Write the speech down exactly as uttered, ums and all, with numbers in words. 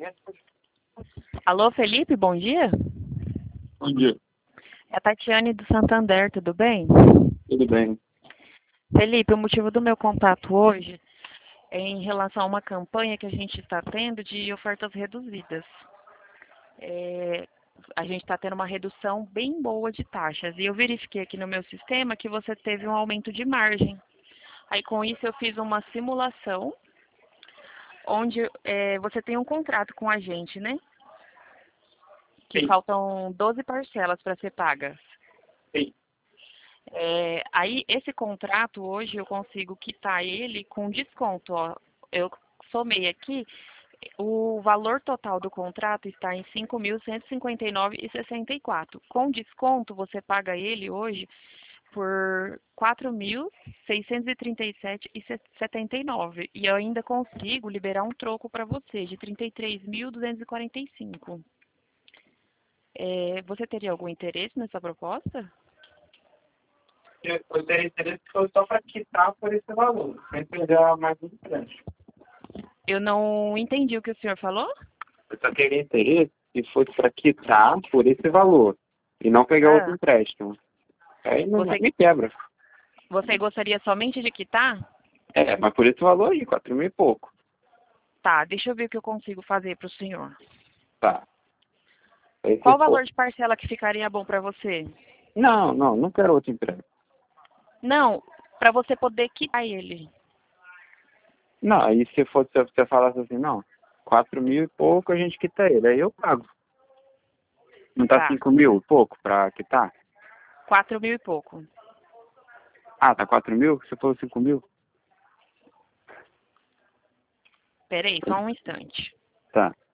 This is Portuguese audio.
Alô, Felipe, bom dia. Bom dia. É a Tatiane do Santander, tudo bem? Tudo bem. Felipe, o motivo do meu contato hoje é em relação a uma campanha que a gente está tendo de ofertas reduzidas. É, a gente está tendo uma redução bem boa de taxas e eu verifiquei aqui no meu sistema que você teve um aumento de margem. Aí com isso eu fiz uma simulação onde é, você tem um contrato com a gente, né? Que Sim. faltam doze parcelas para ser pagas. Sim. É, aí, esse contrato, hoje, eu consigo quitar ele com desconto. Ó. Eu somei aqui, o valor total do contrato está em cinco mil cento e cinquenta e nove reais e sessenta e quatro centavos. Com desconto, você paga ele hoje por quatro mil seiscentos e trinta e sete reais e setenta e nove centavos. E eu ainda consigo liberar um troco para você de trinta e três mil duzentos e quarenta e cinco reais. É, você teria algum interesse nessa proposta? Eu teria interesse que fosse só para quitar por esse valor, sem pegar mais um empréstimo. Eu não entendi o que o senhor falou. Eu só teria interesse que fosse para quitar por esse valor e não pegar outro Ah, empréstimo. Aí não você, me quebra. você gostaria somente de quitar? É, mas por esse valor aí, quatro mil e pouco. Tá, deixa eu ver o que eu consigo fazer para o senhor. Tá. Aí Qual você o valor for. de parcela que ficaria bom para você? Não, não, não quero outro empréstimo. Não, para você poder quitar ele. Não, aí se fosse se você falasse assim, não, quatro mil e pouco a gente quita ele, aí eu pago. Não tá Tá, cinco mil e pouco pra quitar? quatro mil e pouco. Ah, tá quatro mil? Se for cinco mil? Peraí, só um instante. Tá.